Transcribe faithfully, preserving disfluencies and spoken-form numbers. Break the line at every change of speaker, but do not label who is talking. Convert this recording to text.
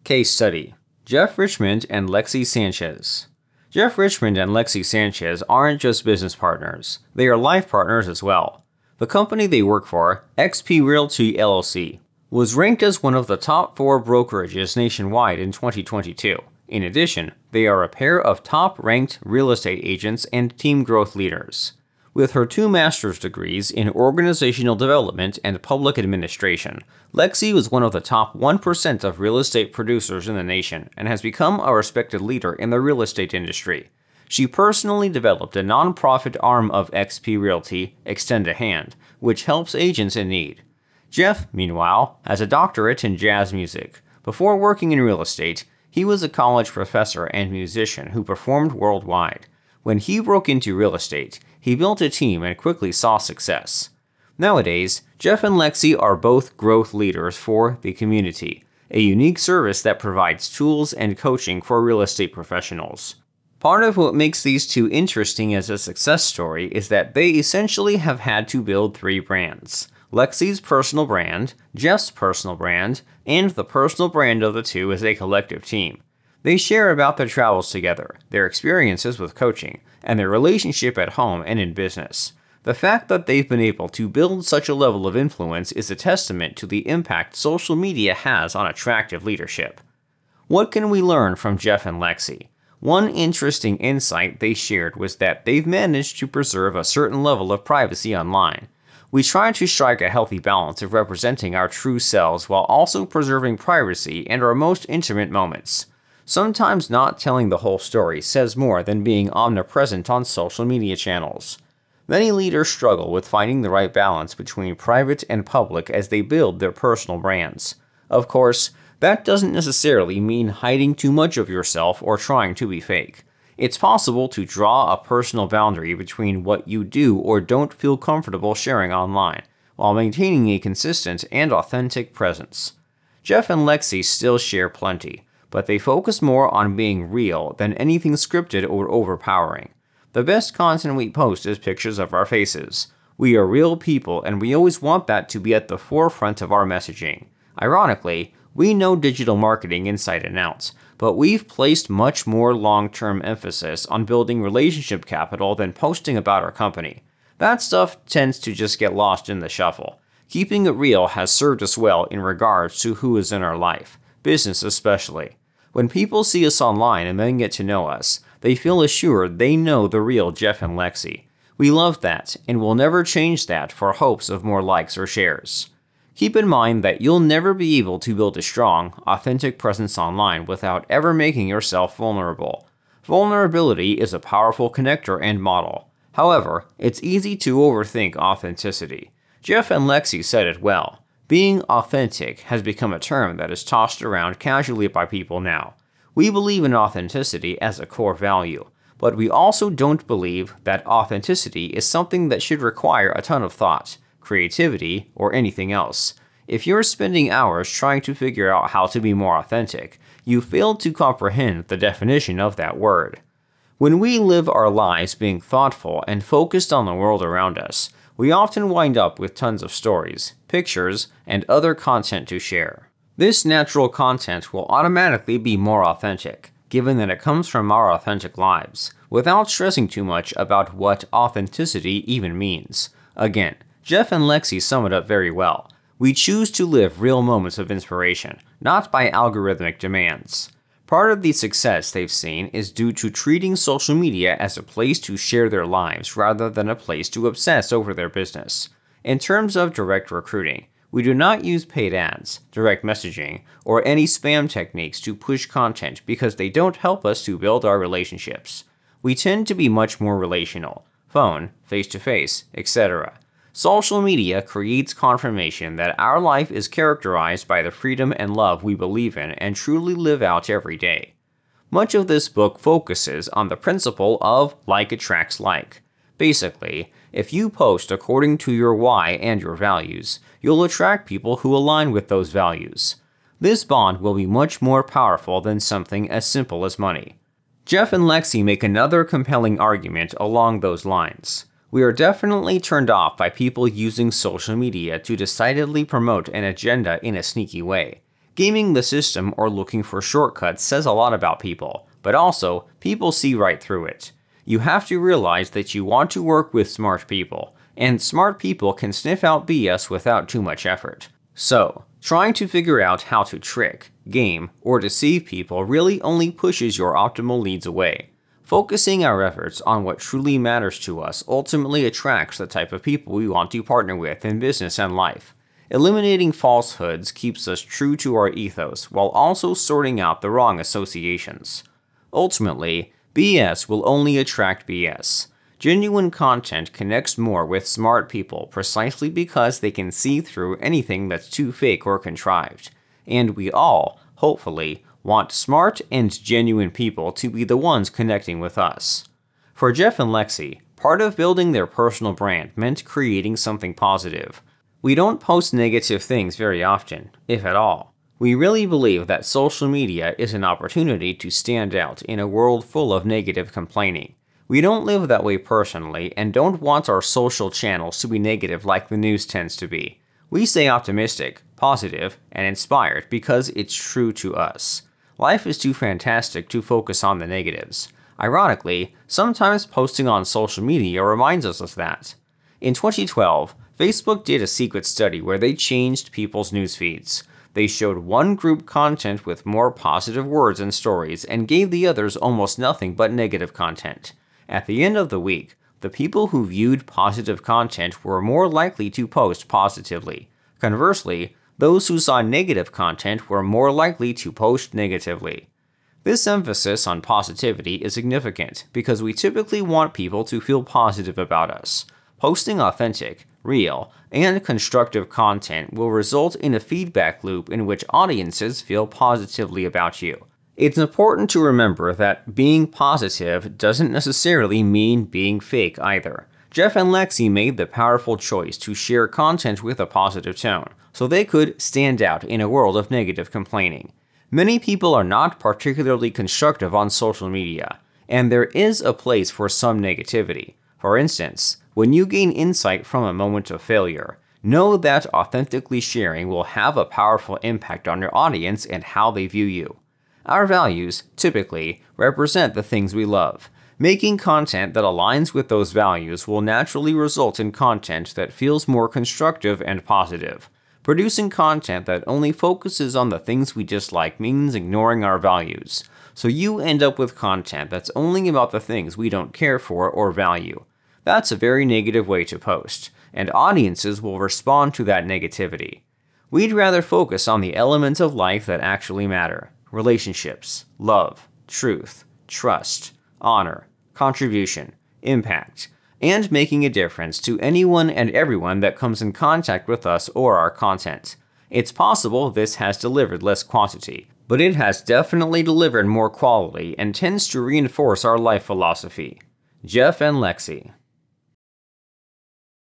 Case study: Jeff Richmond and Lexi Sanchez. Jeff Richmond and Lexi Sanchez aren't just business partners, they are life partners as well. The company they work for, X P Realty L L C, was ranked as one of the top four brokerages nationwide in twenty twenty-two. In addition, they are a pair of top-ranked real estate agents and team growth leaders. With her two master's degrees in organizational development and public administration, Lexi was one of the top one percent of real estate producers in the nation and has become a respected leader in the real estate industry. She personally developed a nonprofit arm of X P Realty, Extend a Hand, which helps agents in need. Jeff, meanwhile, has a doctorate in jazz music. Before working in real estate, he was a college professor and musician who performed worldwide. When he broke into real estate, he built a team and quickly saw success. Nowadays, Jeff and Lexi are both growth leaders for The Community, a unique service that provides tools and coaching for real estate professionals. Part of what makes these two interesting as a success story is that they essentially have had to build three brands: Lexi's personal brand, Jeff's personal brand, and the personal brand of the two as a collective team. They share about their travels together, their experiences with coaching, and their relationship at home and in business. The fact that they've been able to build such a level of influence is a testament to the impact social media has on attractive leadership. What can we learn from Jeff and Lexi? One interesting insight they shared was that they've managed to preserve a certain level of privacy online. We try to strike a healthy balance of representing our true selves while also preserving privacy and our most intimate moments. Sometimes not telling the whole story says more than being omnipresent on social media channels. Many leaders struggle with finding the right balance between private and public as they build their personal brands. Of course, that doesn't necessarily mean hiding too much of yourself or trying to be fake. It's possible to draw a personal boundary between what you do or don't feel comfortable sharing online, while maintaining a consistent and authentic presence. Jeff and Lexi still share plenty, but they focus more on being real than anything scripted or overpowering. The best content we post is pictures of our faces. We are real people, and we always want that to be at the forefront of our messaging. Ironically, we know digital marketing inside and out, but we've placed much more long-term emphasis on building relationship capital than posting about our company. That stuff tends to just get lost in the shuffle. Keeping it real has served us well in regards to who is in our life, business especially. When people see us online and then get to know us, they feel assured they know the real Jeff and Lexi. We love that, and will never change that for hopes of more likes or shares. Keep in mind that you'll never be able to build a strong, authentic presence online without ever making yourself vulnerable. Vulnerability is a powerful connector and model. However, it's easy to overthink authenticity. Jeff and Lexi said it well. Being authentic has become a term that is tossed around casually by people now. We believe in authenticity as a core value, but we also don't believe that authenticity is something that should require a ton of thought, creativity, or anything else. If you're spending hours trying to figure out how to be more authentic, you fail to comprehend the definition of that word. When we live our lives being thoughtful and focused on the world around us, we often wind up with tons of stories, pictures, and other content to share. This natural content will automatically be more authentic, given that it comes from our authentic lives, without stressing too much about what authenticity even means. Again, Jeff and Lexi sum it up very well. We choose to live real moments of inspiration, not by algorithmic demands. Part of the success they've seen is due to treating social media as a place to share their lives rather than a place to obsess over their business. In terms of direct recruiting, we do not use paid ads, direct messaging, or any spam techniques to push content because they don't help us to build our relationships. We tend to be much more relational, phone, face-to-face, et cetera. Social media creates confirmation that our life is characterized by the freedom and love we believe in and truly live out every day. Much of this book focuses on the principle of like attracts like. Basically, if you post according to your why and your values, you'll attract people who align with those values. This bond will be much more powerful than something as simple as money. Jeff and Lexi make another compelling argument along those lines. We are definitely turned off by people using social media to decidedly promote an agenda in a sneaky way. Gaming the system or looking for shortcuts says a lot about people, but also, people see right through it. You have to realize that you want to work with smart people, and smart people can sniff out B S without too much effort. So, trying to figure out how to trick, game, or deceive people really only pushes your optimal leads away. Focusing our efforts on what truly matters to us ultimately attracts the type of people we want to partner with in business and life. Eliminating falsehoods keeps us true to our ethos while also sorting out the wrong associations. Ultimately, B S will only attract B S. Genuine content connects more with smart people precisely because they can see through anything that's too fake or contrived. And we all, hopefully, want smart and genuine people to be the ones connecting with us. For Jeff and Lexi, part of building their personal brand meant creating something positive. We don't post negative things very often, if at all. We really believe that social media is an opportunity to stand out in a world full of negative complaining. We don't live that way personally and don't want our social channels to be negative like the news tends to be. We stay optimistic, positive, and inspired because it's true to us. Life is too fantastic to focus on the negatives. Ironically, sometimes posting on social media reminds us of that. In twenty twelve, Facebook did a secret study where they changed people's news feeds. They showed one group content with more positive words and stories and gave the others almost nothing but negative content. At the end of the week, the people who viewed positive content were more likely to post positively. Conversely, those who saw negative content were more likely to post negatively. This emphasis on positivity is significant because we typically want people to feel positive about us. Posting authentic, real, and constructive content will result in a feedback loop in which audiences feel positively about you. It's important to remember that being positive doesn't necessarily mean being fake either. Jeff and Lexi made the powerful choice to share content with a positive tone, so they could stand out in a world of negative complaining. Many people are not particularly constructive on social media, and there is a place for some negativity. For instance, when you gain insight from a moment of failure, know that authentically sharing will have a powerful impact on your audience and how they view you. Our values, typically, represent the things we love. Making content that aligns with those values will naturally result in content that feels more constructive and positive. Producing content that only focuses on the things we dislike means ignoring our values, so you end up with content that's only about the things we don't care for or value. That's a very negative way to post, and audiences will respond to that negativity. We'd rather focus on the elements of life that actually matter: relationships, love, truth, trust, honor, contribution, impact, and making a difference to anyone and everyone that comes in contact with us or our content. It's possible this has delivered less quantity, but it has definitely delivered more quality and tends to reinforce our life philosophy. Jeff and Lexi.